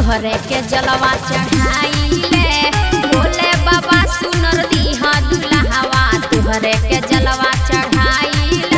तोहरे के जलवा चढ़ाइले। भोले बाबा सुनर दीहा दुल्हवा तोहरे के जलवा चढ़ाइले।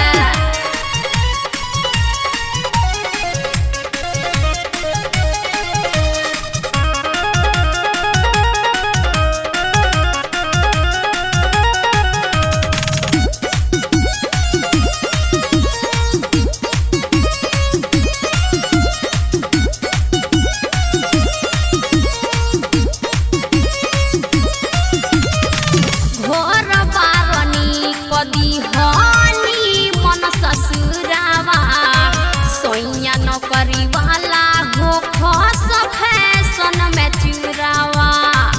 दीहानी मन ससुरावा सोइया नौकरी वाला हो खस फैशन में चुरावा।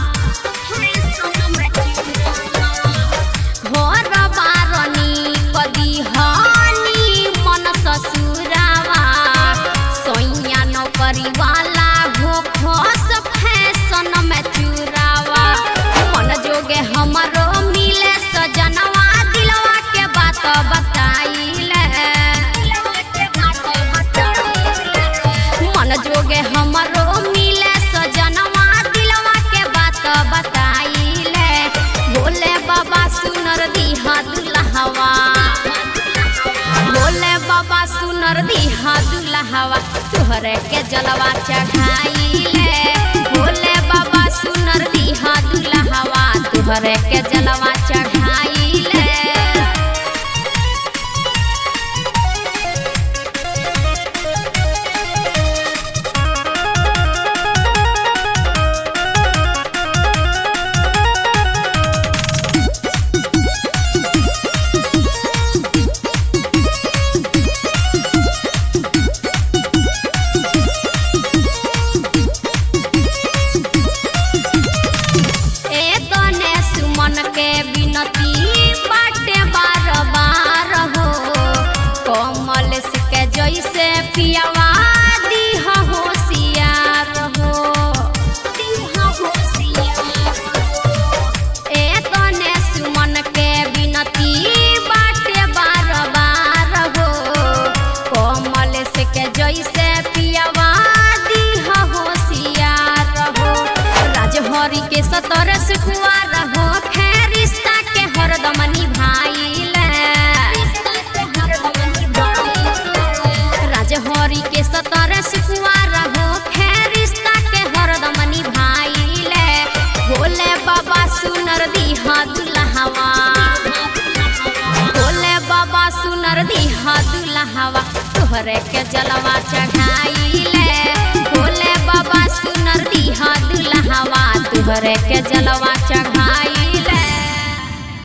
घर बारनी दीहानी मन ससुरावा सोइया नौकरी वाला हो खस फैशन में चुरावा। मन जोगे हमारो मिले सजनवा बताइले। मन जोगे हमरो मिले सजनवा दिलवा के बात बताइले। भोले बाबा सुनर दीहा दुल्हवा भोले बाबा सुनर दीहा दुल्हवा तोहरे के जलवा चढ़ाइले। भोले बाबा सुनर दीहा दुल्हवा तोहरे के जलवा चढ़ाइले। के बिनती बाटे बार बार हो कमल के जैसे पियावा दीहा होशियार हो। ए तने सुमन के बिनती बाटे बार बार हो कमल के जैसे पियावा दीहा होशियार हो। राजहरी के सतर से खुआर हो रिश्ता के हरदम निभाइले। राजहरी के सतर सुकुआर हो रिश्ता के हरदम निभाइले। भोले बाबा सुनर दीहा दुल्हवा भोले बाबा सुनर दीहा दुल्हवा तोहरे के जलवा चढ़ाइले। भोले बाबा सुनर दीहा दुल्हवा तोहरे के जलवा चढ़